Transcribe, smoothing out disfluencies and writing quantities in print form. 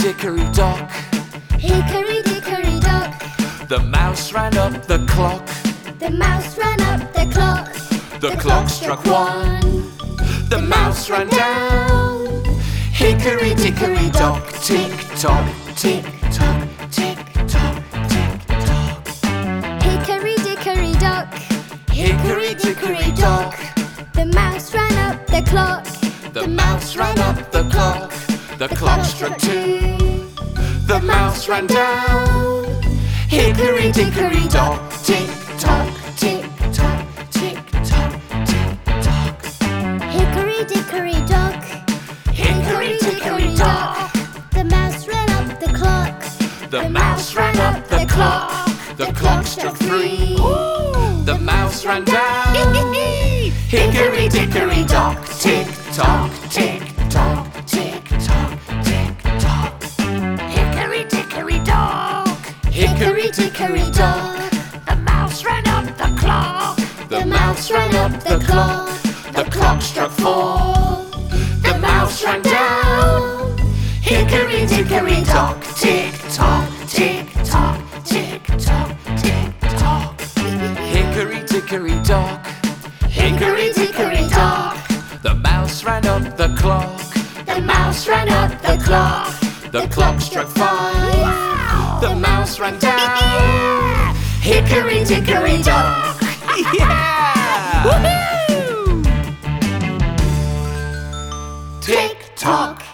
dickory dock. Hickory dickory dock. The mouse ran up the clock. The mouse ran up the clock. The clock struck one. The mouse ran down. Hickory dickory dock. Tick tock, tick tock, tick tock, tick tock. Hickory dickory dock. Hickory dickory dock. The mouse ran up the clock. The mouse ran up the clock. The clock struck two. The mouse ran down. Hickory dickory dock. Tick tock, tick tock, tick tock, tick tock. Hickory dickory dock. Hickory dickory dock. The mouse ran up the clock. The mouse ran up the clock. The clock struck three. The mouse ran down. Hickory dickory dock. Tick tock, tick tock, tick tock, tick tock. Hickory dickory dock. Hickory dickory dock. The mouse ran up the clock. The mouse ran up the clock. The clock struck four. The mouse ran down. Hickory dickory dock. Tick tock, tick tock, tick tock, tick tock. Hickory dickory dock. Hickory dickory dock. The mouse ran up the clock. The mouse ran up the clock. The clock struck five. The mouse ran down. Hickory dickory dock. Yeah! Woohoo! Tick tock.